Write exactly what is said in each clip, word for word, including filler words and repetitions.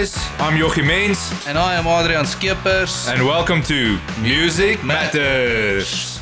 guys, I'm Joachim Mens. And I am Adrian Skeepers. And welcome to Music Matters.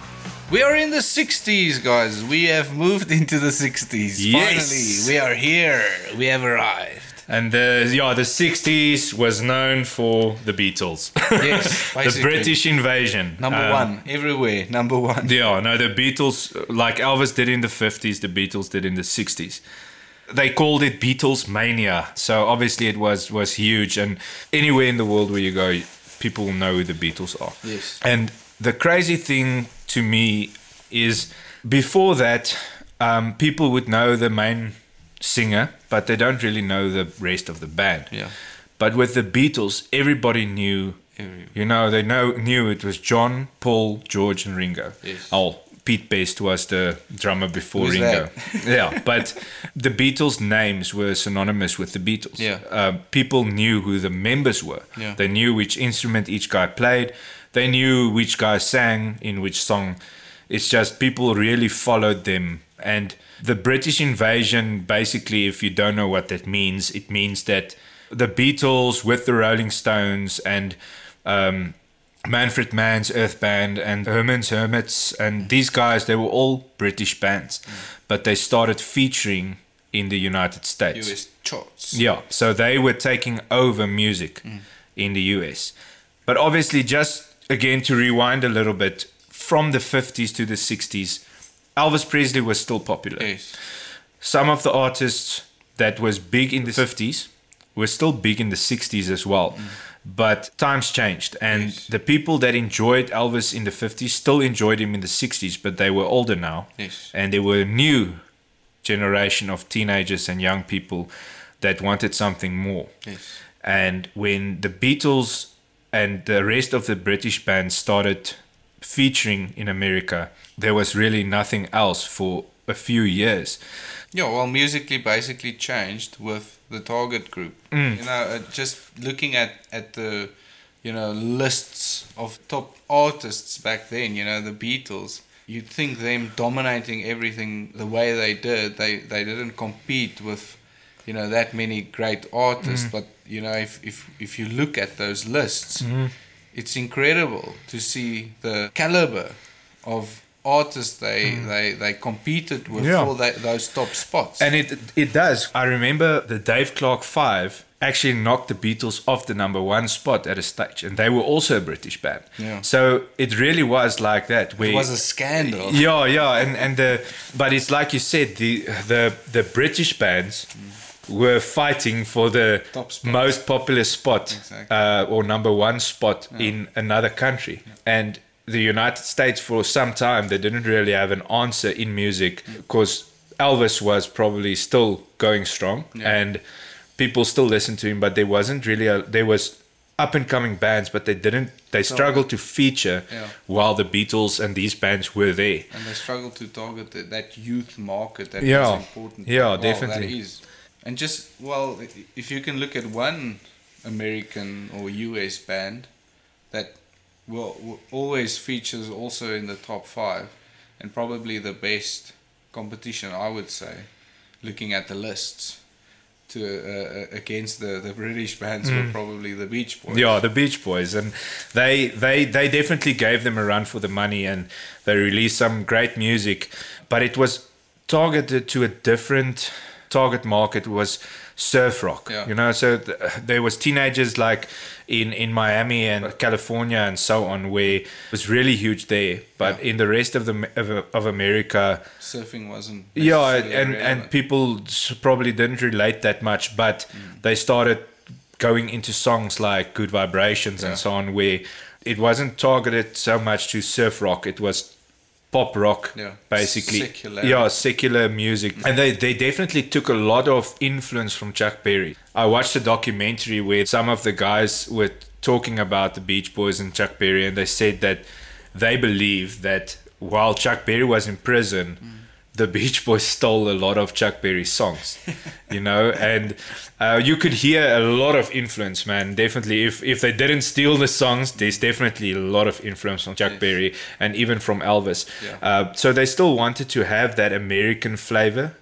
We are in the sixties, guys. We have moved into the sixties. Yes. Finally, we are here. We have arrived. And the, yeah, the sixties was known for the Beatles. Yes, The basically. British invasion. Number Um, one, everywhere, number one. Yeah, no, the Beatles, like Elvis did in the fifties, the Beatles did in the sixties. They called it Beatles Mania. So obviously it was, was huge. And anywhere in the world where you go, people know who the Beatles are. Yes. And the crazy thing to me is before that, um, people would know the main singer, but they don't really know the rest of the band. Yeah. But with the Beatles, everybody knew, Every- you know, they know knew it was John, Paul, George, and Ringo. Yes. Oh, Pete Best was the drummer before Who's Ringo. Yeah, but the Beatles' names were synonymous with the Beatles. Yeah. Uh, people knew who the members were. Yeah. They knew which instrument each guy played. They knew which guy sang in which song. It's just people really followed them. And the British invasion, basically, if you don't know what that means, it means that the Beatles with the Rolling Stones and um, Manfred Mann's Earth Band and Herman's Hermits and these guys, they were all British bands. Mm. But they started featuring in the United States. U S charts. Yeah, so they were taking over music mm. in the U S. But obviously, just again to rewind a little bit, from the fifties to the sixties, Elvis Presley was still popular. Yes. Some of the artists that was big in the fifties were still big in the sixties as well. Mm. But times changed, and Yes. the people that enjoyed Elvis in the fifties still enjoyed him in the sixties, but they were older now. Yes. And there were a new generation of teenagers and young people that wanted something more. Yes. And when the Beatles and the rest of the British bands started featuring in America, there was really nothing else for a few years. Yeah, well, musically basically changed with the target group. Mm. You know, uh, just looking at, at the, you know, lists of top artists back then, you know, the Beatles, you'd think them dominating everything the way they did, they, they didn't compete with, you know, that many great artists. Mm. But, you know, if, if, if you look at those lists, mm. it's incredible to see the caliber of artists they, mm. they, they competed with yeah. for that, those top spots. And it it does. I remember the Dave Clark Five actually knocked the Beatles off the number one spot at a stage, and they were also a British band. Yeah. So it really was like that. Where, it was a scandal. Yeah, yeah, and and the but it's like you said, the the the British bands mm. were fighting for the most popular spot, exactly. uh, or number one spot yeah. in another country, yeah. and the United States for some time they didn't really have an answer in music because Elvis was probably still going strong yeah. and people still listened to him, but there wasn't really a, there was up and coming bands, but they didn't they struggled to feature yeah. while the Beatles and these bands were there, and they struggled to target the, that youth market that yeah. is important. Yeah, well, definitely. That is. And just well, if you can look at one American or U S band that well, always features also in the top five, and probably the best competition, I would say, looking at the lists to uh, against the, the British bands mm. were probably the Beach Boys. Yeah, the Beach Boys, and they they they definitely gave them a run for the money, and they released some great music, but it was targeted to a different target market. It was surf rock, yeah. you know, so th- there was teenagers like in, in Miami and California and so on, where it was really huge there, but yeah. in the rest of the of, of America, surfing wasn't yeah, and, relevant. and people probably didn't relate that much, but mm. they started going into songs like Good Vibrations yeah. and so on, where it wasn't targeted so much to surf rock, it was pop rock, yeah. basically. Secular. Yeah, secular music. And they, they definitely took a lot of influence from Chuck Berry. I watched a documentary where some of the guys were talking about the Beach Boys and Chuck Berry, and they said that they believe that while Chuck Berry was in prison, mm. the Beach Boys stole a lot of Chuck Berry's songs, you know, and uh, you could hear a lot of influence, man. Definitely, if if they didn't steal the songs, there's definitely a lot of influence from Chuck yes. Berry and even from Elvis. Yeah. Uh, so they still wanted to have that American flavor, yeah.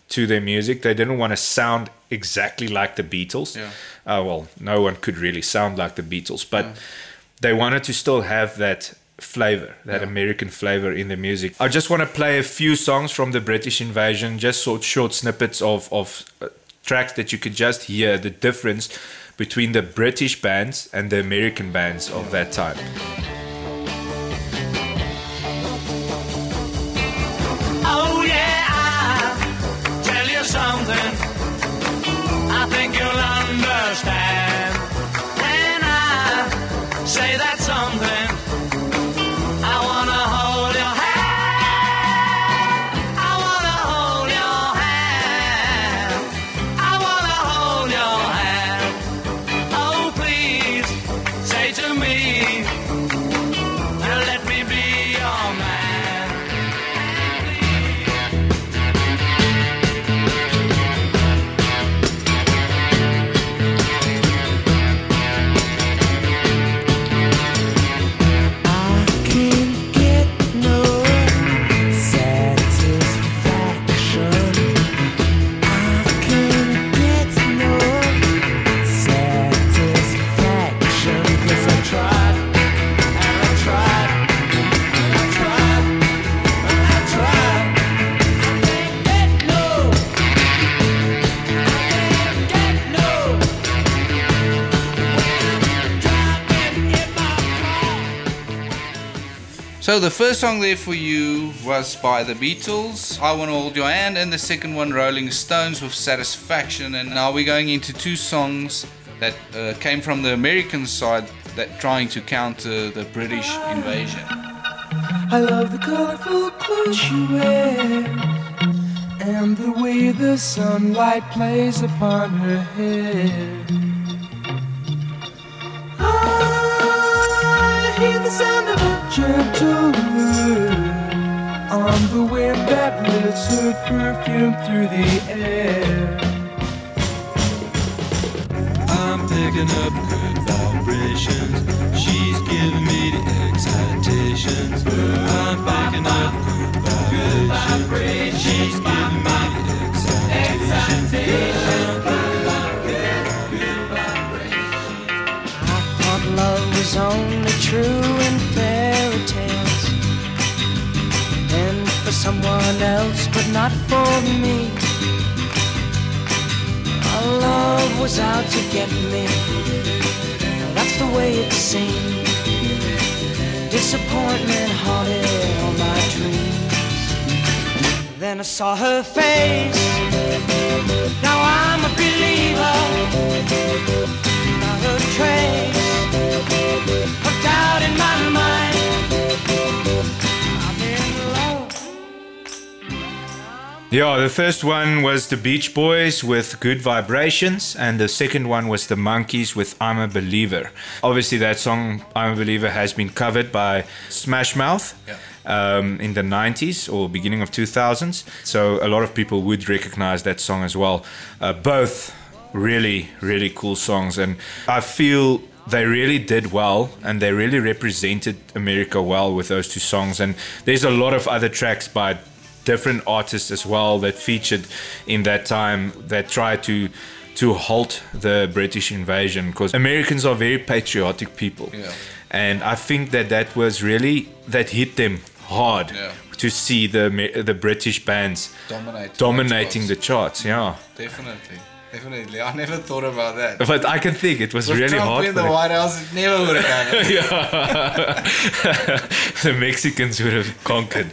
to their music. They didn't want to sound exactly like the Beatles. Yeah. Uh, well, no one could really sound like the Beatles, but Yeah. they wanted to still have that flavor, that Yeah. American flavor in the music. I just want to play a few songs from the British Invasion, just sort short snippets of, of uh, tracks that you could just hear the difference between the British bands and the American bands of that time. Oh yeah, I'll tell you something I think you'll understand when I say that something. I wanna hold your hand, I wanna hold your hand, I wanna hold your hand. Oh please, say to me, let me be your man. So the first song there for you was by the Beatles, I Wanna Hold Your Hand, and the second one, Rolling Stones with Satisfaction. And now we're going into two songs that uh, came from the American side, that trying to counter the British invasion. I love the colorful clothes she wears and the way the sunlight plays upon her hair. I hear the sound of a gentle word on the wind that lifts her perfume through the air. I'm picking up good vibrations. She's giving me the excitations. I'm picking up good vibrations. She's giving me the excitations. I thought love was only true in fairy tales and for someone else, but not for me. Our love was out to get me. That's the way it seemed. Disappointment haunted all my dreams. Then I saw her face. Now I'm a believer. Not a trace of doubt in my mind. I'm in love. Yeah, the first one was the Beach Boys with Good Vibrations, and the second one was the Monkees with I'm a Believer. Obviously, that song, I'm a Believer, has been covered by Smash Mouth Yeah. um, in the nineties or beginning of two thousands. So a lot of people would recognize that song as well. Uh, both really, really cool songs, and I feel they really did well, and they really represented America well with those two songs. And there's a lot of other tracks by different artists as well that featured in that time that tried to to halt the British invasion, because Americans are very patriotic people. Yeah. And I think that that was really, that hit them hard. Yeah. To see the Amer- the British bands Dominating, dominating the the charts. Yeah. Definitely, definitely. I never thought about that. But I can think it was With really Trump hard in for the them. White House, it never would have happened. Yeah. The Mexicans would have conquered.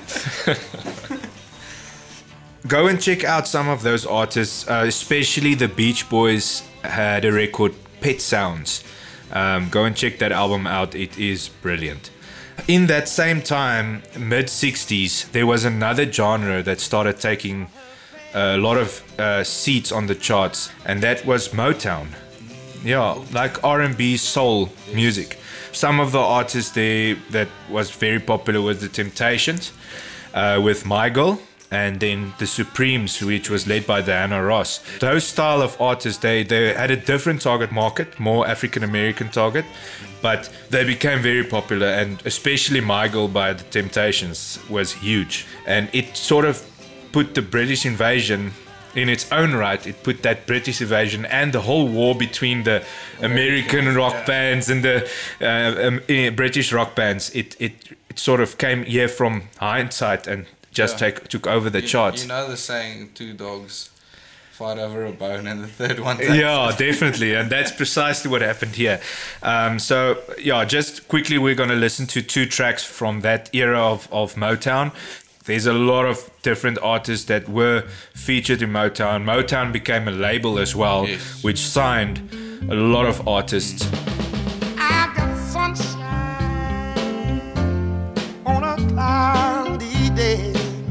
Go and check out some of those artists, uh, especially the Beach Boys had a record, Pet Sounds. Um, go and check that album out, it is brilliant. In that same time, mid sixties, there was another genre that started taking a lot of uh, seats on the charts, and that was Motown. Yeah, like R and B, soul music. Some of the artists there that was very popular was The Temptations, uh, with My Girl, and then The Supremes, which was led by Diana Ross. Those style of artists, they, they had a different target market, more African American target, but they became very popular, and especially My Girl by The Temptations was huge. And it sort of put the British invasion in its own right. It put that British invasion and the whole war between the American rock yeah. bands and the uh, um, uh, British rock bands. It, it it sort of came here from hindsight and just Yeah. take, took over the You, charts. you know the saying, two dogs fight over a bone and the third one takes Yeah, definitely, and that's precisely what happened here. Um, so, yeah, just quickly, we're going to listen to two tracks from that era of, of Motown. There's a lot of different artists that were featured in Motown. Motown became a label as well, Yes. which signed a lot of artists. I got sunshine on a cloudy day,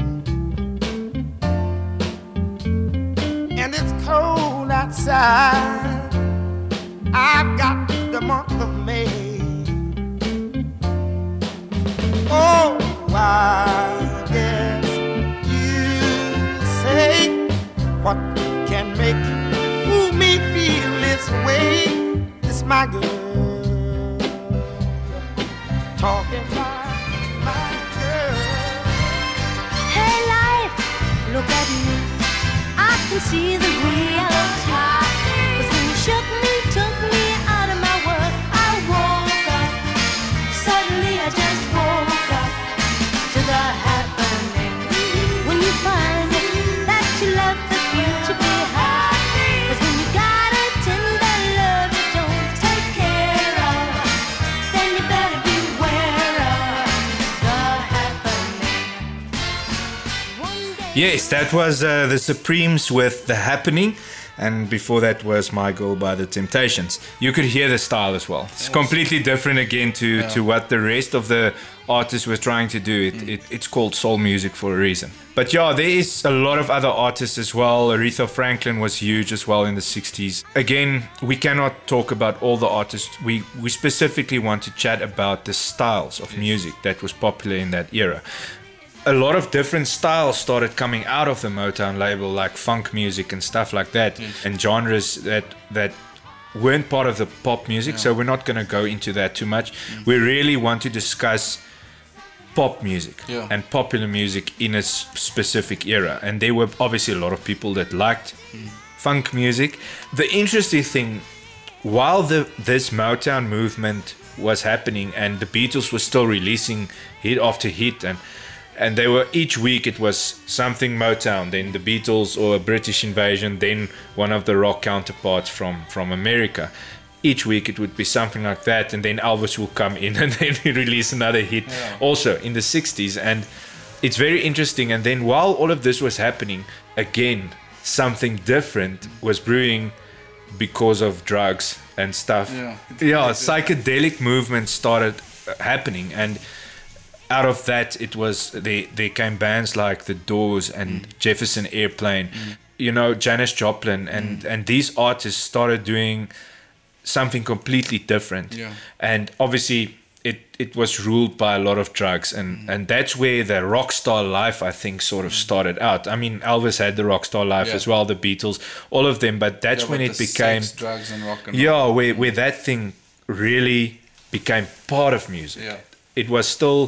and it's cold outside. I've got the month of May. Oh, I guess you say what can make ooh, me feel this way. It's my girl talking about my girl. Hey life, look at me. I can see the reality. 'Cause when you shook me, took me out of my world, I woke up. Suddenly I just woke up to the happening. When you find it, that you left the future behind. 'Cause when you got a tender love you don't take care of, then you better beware of the happening. One day Yes, that was uh, the Supremes with The Happening. And before that was My Girl by The Temptations. You could hear the style as well. It's completely different again to, Yeah. to what the rest of the artists were trying to do. It, it It's called soul music for a reason. But yeah, there is a lot of other artists as well. Aretha Franklin was huge as well in the sixties. Again, we cannot talk about all the artists. We, we specifically want to chat about the styles of music that was popular in that era. A lot of different styles started coming out of the Motown label, like funk music and stuff like that, and genres that that weren't part of the pop music. So we're not going to go into that too much. We really want to discuss pop music Yeah. and popular music in a s- specific era. And there were obviously a lot of people that liked funk music. The interesting thing, while the this Motown movement was happening and the Beatles were still releasing hit after hit, and and they were each week it was something Motown, then the Beatles or a British invasion, then one of the rock counterparts from from America. Each week it would be something like that, and then Elvis will come in and then he release another hit also in the sixties. And it's very interesting. And then while all of this was happening, again something different was brewing because of drugs and stuff. Yeah. Yeah, psychedelic movement started uh, happening, and out of that it was they there came bands like The Doors and Mm. Jefferson Airplane, you know, Janis Joplin, and Mm. and these artists started doing something completely different. Yeah. And obviously it it was ruled by a lot of drugs, and Mm. and that's where the rock star life, I think, sort of started out. I mean, Elvis had the rock star life Yeah. as well, the Beatles, all of them, but that's Yeah, when but it the became sex, drugs and rock and roll. yeah, where, where that thing really became part of music. Yeah. It was still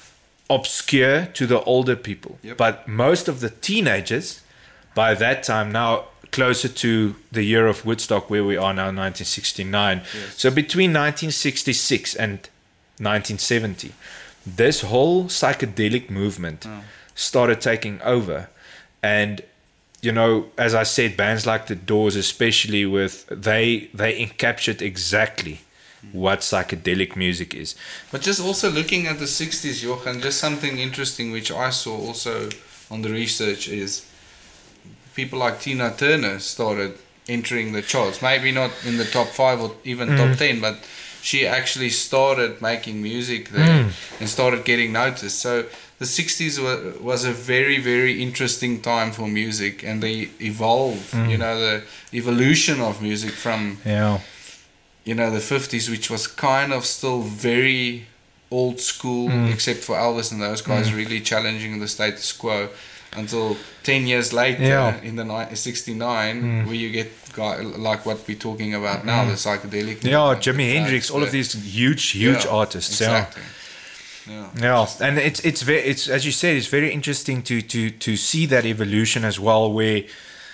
obscure to the older people, Yep. but most of the teenagers by that time, now closer to the year of Woodstock where we are now, nineteen sixty-nine. Yes. So between nineteen sixty-six and nineteen seventy, this whole psychedelic movement started taking over. And you know, as I said, bands like The Doors, especially, with they they encaptured exactly what psychedelic music is. But just also looking at the sixties, Johan, just something interesting which I saw also on the research is people like Tina Turner started entering the charts. Maybe not in the top five or even Mm. top ten, but she actually started making music there Mm. and started getting noticed. So the sixties was, was a very, very interesting time for music, and they evolved, Mm. you know, the evolution of music from, Yeah. you know, the fifties, which was kind of still very old school, Mm. except for Elvis and those guys really challenging the status quo, until ten years later, Yeah. in the ni- sixty-nine, Mm. where you get guy, like what we're talking about now, the psychedelic Yeah, movement, Jimi the Hendrix, tracks, all of the- these huge, huge Yeah, artists. exactly. Yeah. Yeah. Yeah, and it's it's very it's as you said, it's very interesting to to to see that evolution as well. Where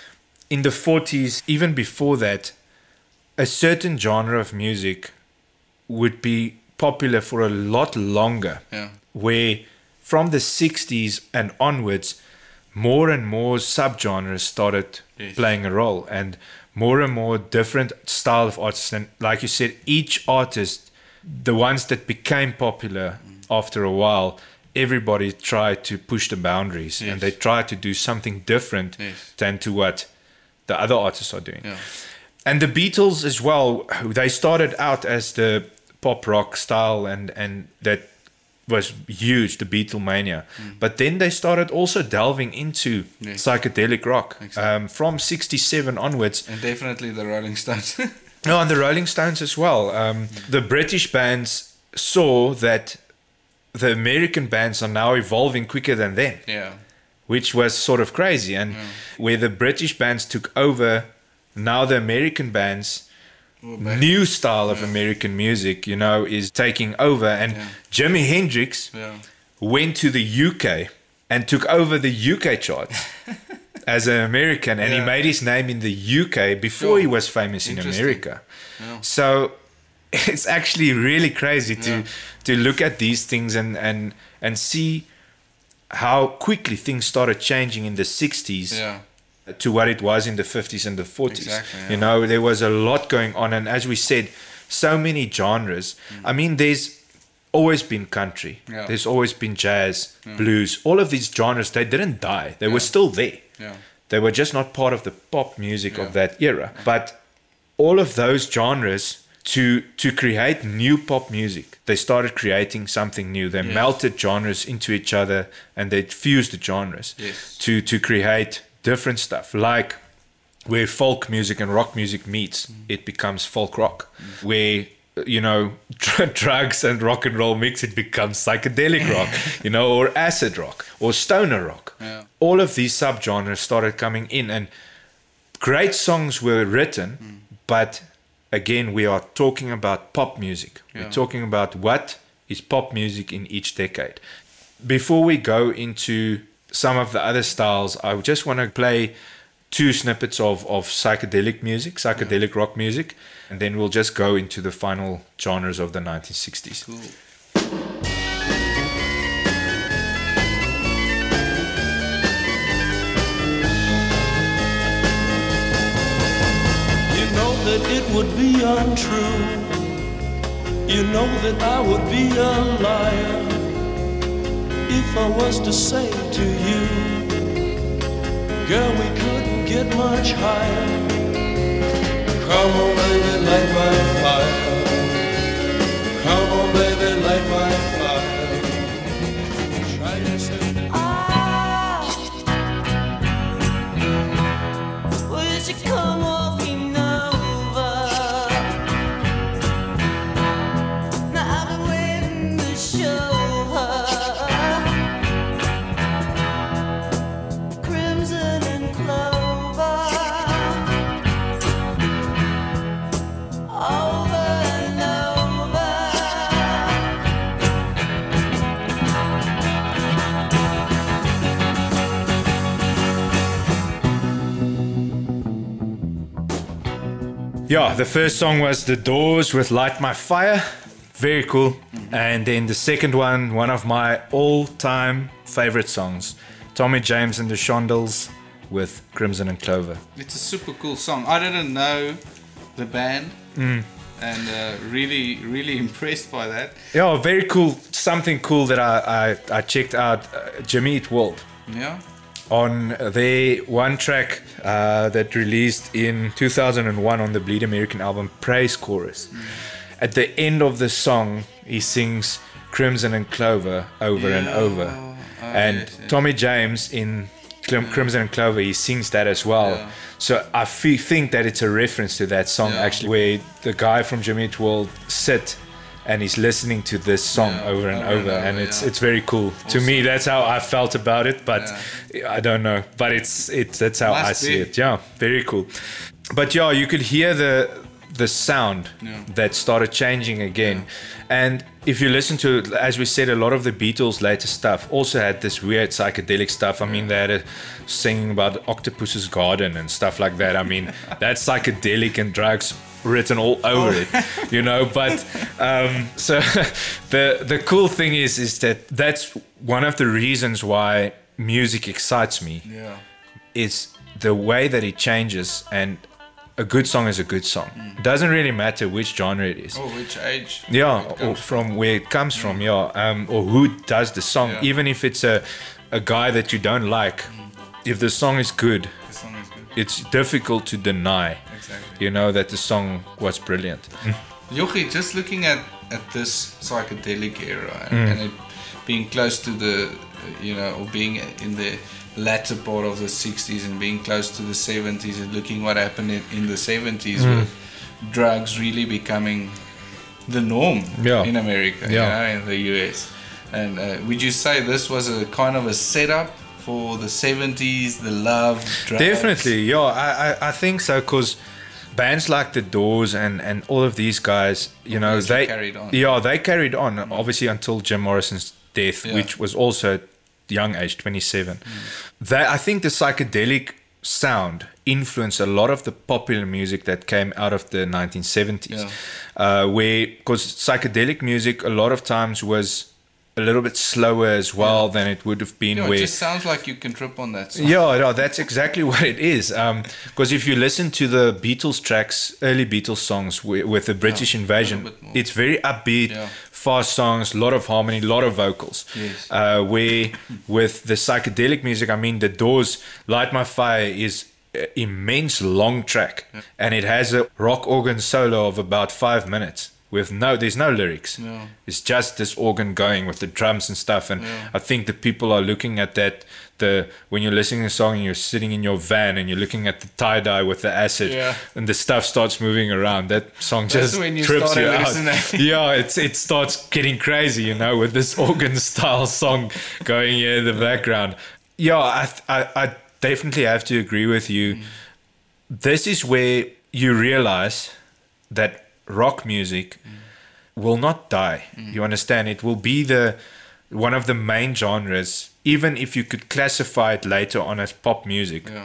in the forties, even before that, a certain genre of music would be popular for a lot longer. Yeah. Where from the sixties and onwards, more and more subgenres started Yes. playing a role, and more and more different style of artists. And like you said, each artist, the ones that became popular after a while, everybody tried to push the boundaries, Yes. and they tried to do something different Yes. than to what the other artists are doing. Yeah. And the Beatles as well, they started out as the pop rock style, and, and that was huge, the Beatlemania. But then they started also delving into Yes. psychedelic rock. Exactly. Um, from sixty-seven onwards. And definitely the Rolling Stones. No, and the Rolling Stones as well. Um, the British bands saw that the American bands are now evolving quicker than them, yeah. which was sort of crazy. And where the British bands took over, now the American bands, Well, back- new style of American music, you know, is taking over. And Yeah. Jimi Hendrix Yeah. went to the U K and took over the U K charts as an American, and he Yeah. made his name in the U K before Sure. he was famous in Interesting. America. Yeah. So it's actually really crazy to Yeah. to look at these things and and and see how quickly things started changing in the sixties Yeah. to what it was in the fifties and the forties. Exactly, yeah. You know, there was a lot going on, and as we said, so many genres. I mean, there's always been country. Yeah. There's always been jazz, blues. All of these genres, they didn't die. They were Yeah. still there. Yeah. They were just not part of the pop music Yeah. of that era. But all of those genres, to to create new pop music, they started creating something new. They Yes. melted genres into each other, and they fused the genres Yes. to to create different stuff. Like where folk music and rock music meets, it becomes folk rock. Where you know dr- drugs and rock and roll mix, it becomes psychedelic rock, you know, or acid rock or stoner rock. Yeah. All of these subgenres started coming in, and great songs were written, but again, we are talking about pop music. Yeah. We're talking about what is pop music in each decade. Before we go into some of the other styles, I just want to play two snippets of, of psychedelic music, psychedelic rock music, and then we'll just go into the final genres of the nineteen sixties. Cool. You know that it would be untrue. You know that I would be a liar if I was to say to you, girl, we couldn't get much higher. Come on, baby, light my fire. Come on, baby, light my fire. Try to say. Would you come walking over? Now I've been waiting to show her crimson and clover over and over. Yeah, the first song was The Doors with Light My Fire. Very cool. And then the second one, one of my all-time favorite songs, Tommy James and the Shondells with Crimson and Clover. It's a super cool song. I didn't know the band, Mm. and uh, really, really impressed by that. Yeah, very cool. Something cool that I, I, I checked out, uh, Jimmy Eat World. Yeah. On their one track uh, that released in two thousand one on the Bleed American album, Praise Chorus. Mm. At the end of the song, he sings Crimson and Clover over and Yeah. over. Oh, and yes, yes. Tommy James in Clim- Crimson and Clover, he sings that as well. Yeah. So I fe- think that it's a reference to that song, Yeah. actually, where the guy from Jimmy Eat World sit and he's listening to this song Yeah, over and over and over, and over, it's yeah. it's very cool. To me, Awesome. that's how I felt about it, but I don't know. But it's it's that's how Must I see be. it. Yeah, very cool. But yeah, you could hear the the sound Yeah. that started changing again, and if you listen to, as we said, a lot of the Beatles' later stuff also had this weird psychedelic stuff. I mean, they had a singing about Octopus's Garden and stuff like that. I mean, that's psychedelic and drugs written all over it, you know. But um, so the the cool thing is, is that that's one of the reasons why music excites me. Yeah. Is the way that it changes, and a good song is a good song. Mm. It doesn't really matter which genre it is. Oh, which age? Yeah, it or comes from where it comes from, yeah, um, or who does the song. Yeah. Even if it's a, a guy that you don't like, if the song is good, The song is good. it's difficult to deny, Exactly. you know, that the song was brilliant. Jochie, just looking at, at this psychedelic era and, Mm. and it being close to the, uh, you know, or being in the latter part of the sixties and being close to the seventies and looking what happened in, in the seventies Mm. with drugs really becoming the norm Yeah. in America, Yeah. you know, in the U S. And uh, would you say this was a kind of a setup for the seventies, the love, drugs? Definitely, yeah, I, I, I think so, because bands like The Doors and, and all of these guys, you know, Obviously they carried on. Yeah, they carried on, obviously, until Jim Morrison's death, Yeah. which was also at young age, twenty-seven. Mm. They, I think the psychedelic sound influenced a lot of the popular music that came out of the nineteen seventies, uh, where, because psychedelic music a lot of times was a little bit slower as well than it would have been. Yeah, where it just sounds like you can trip on that song. yeah, no, that's exactly what it is. Because if you listen to the Beatles tracks, early Beatles songs with, with the British Yeah, Invasion, a little bit more. it's very upbeat, Yeah. fast songs, a lot of harmony, a lot of vocals. Yes. Uh, where with the psychedelic music, I mean, The Doors' Light My Fire is an immense long track, and it has a rock organ solo of about five minutes. With no, there's no lyrics. Yeah. It's just this organ going with the drums and stuff. And Yeah. I think the people are looking at that. The when you're listening to a song and you're sitting in your van and you're looking at the tie dye with the acid, Yeah. and the stuff starts moving around. That song That's just when you trips start you out. hallucinating. Yeah, it's it starts getting crazy, you know, with this organ style song going here in the background. Yeah, I th- I, I definitely have to agree with you. Mm. This is where you realize that rock music will not die. You understand? It will be the one of the main genres, even if you could classify it later on as pop music. Yeah.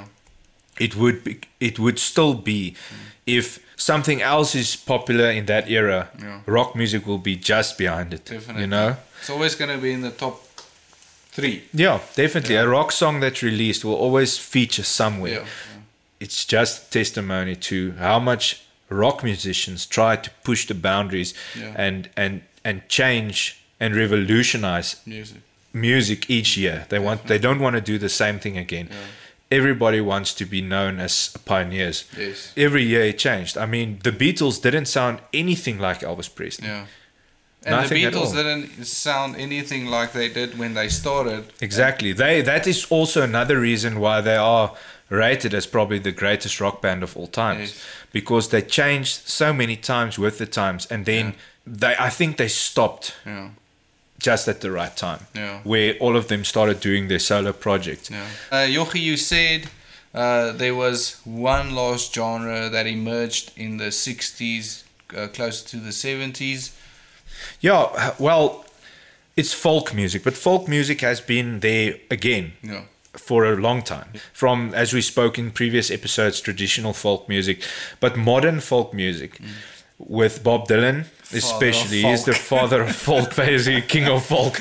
It would be, it would still be if something else is popular in that era. Yeah. Rock music will be just behind it. Definitely. You know? It's always going to be in the top three. Yeah, definitely. Yeah. A rock song that's released will always feature somewhere. Yeah. It's just testimony to how much rock musicians try to push the boundaries Yeah. and and and change and revolutionize Music. music each year. They want they don't want to do the same thing again. Everybody wants to be known as pioneers. Yes. Every year it changed. I mean, the Beatles didn't sound anything like Elvis Presley. Yeah. And Nothing the at Beatles all. didn't sound anything like they did when they started. Exactly. They that is also another reason why they are rated as probably the greatest rock band of all times, Yes. because they changed so many times with the times, and then they I think they stopped Yeah. just at the right time, Yeah. where all of them started doing their solo projects. Yeah. Uh, Jochie, you said uh, there was one last genre that emerged in the sixties, uh, close to the seventies. Yeah, well, it's folk music, but folk music has been there again. Yeah. For a long time. From, as we spoke in previous episodes, traditional folk music, but modern folk music with Bob Dylan, especially. of He's the folk. father of folk, basically, king of folk.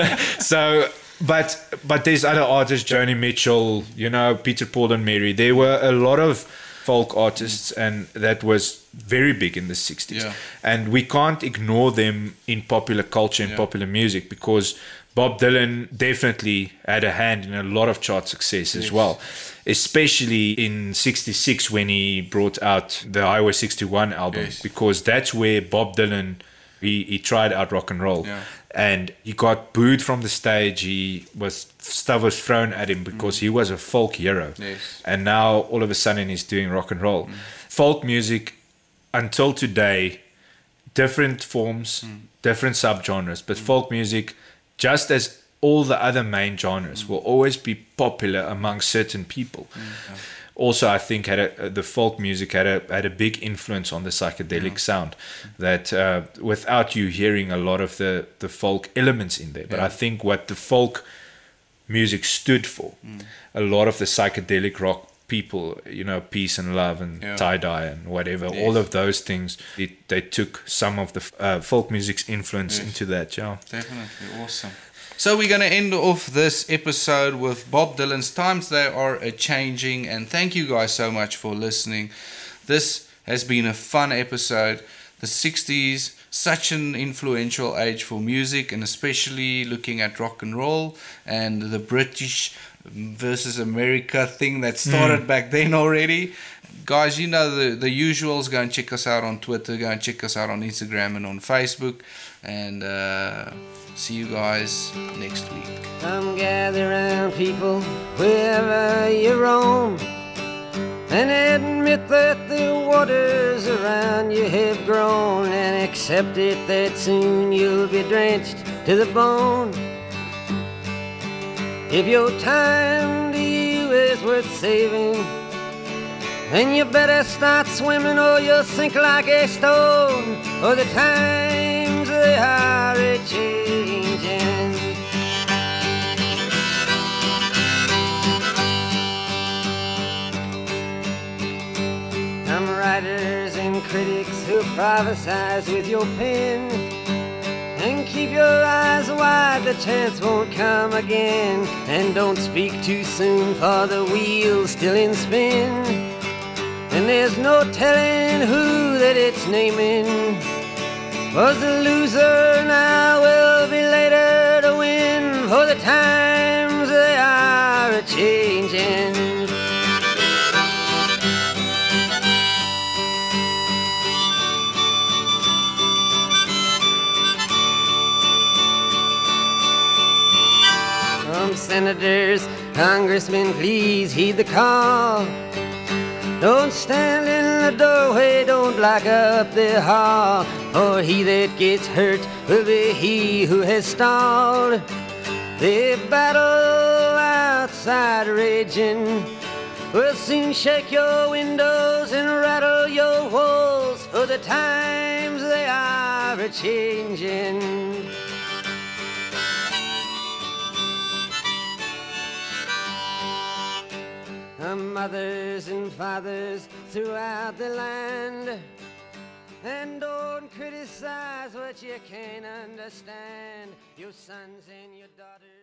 So, but but there's other artists, Joni Mitchell, you know, Peter, Paul and Mary. There were a lot of folk artists, and that was very big in the sixties. Yeah. And we can't ignore them in popular culture and Yeah. popular music, because Bob Dylan definitely had a hand in a lot of chart success as Yes. well, especially in sixty-six when he brought out the Highway sixty-one album, Yes. because that's where Bob Dylan, he, he tried out rock and roll. Yeah. And he got booed from the stage. He was stuff was thrown at him because he was a folk hero. Yes. And now all of a sudden he's doing rock and roll. Folk music until today, different forms, different subgenres, but folk music, just as all the other main genres, will always be popular among certain people. also I think had a, the folk music had a had a big influence on the psychedelic sound. That uh, without you hearing a lot of the the folk elements in there, but Yeah. I think what the folk music stood for, Mm. a lot of the psychedelic rock people, you know, peace and love and Yeah. tie-dye and whatever, Yes. all of those things, it, they took some of the uh, folk music's influence Yes. into that, yeah. Definitely awesome. So we're going to end off this episode with Bob Dylan's Times They Are a Changing, and thank you guys so much for listening. This has been a fun episode. The sixties, such an influential age for music, and especially looking at rock and roll and the British versus America thing that started mm. back then already. Guys, you know the, the usuals. Go and check us out on Twitter. Go and check us out on Instagram and on Facebook. And uh, see you guys next week. Come gather round, people, wherever you roam, and admit that the waters around you have grown, and accept it that soon you'll be drenched to the bone. If your time to you is worth saving, then you better start swimming or you'll sink like a stone, or the times they are a-changing. Some writers and critics who prophesize with your pen, and keep your eyes wide, the chance won't come again. And don't speak too soon, for the wheel's still in spin, and there's no telling who that it's naming was the loser, now will be later to win, for the times they are a-changing. Some senators, congressmen, please heed the call. Don't stand in the doorway, don't block up the hall, for he that gets hurt will be he who has stalled. The battle outside raging will soon shake your windows and rattle your walls, for the times they are a-changing. Mothers and fathers throughout the land, and don't criticize what you can't understand. Your sons and your daughters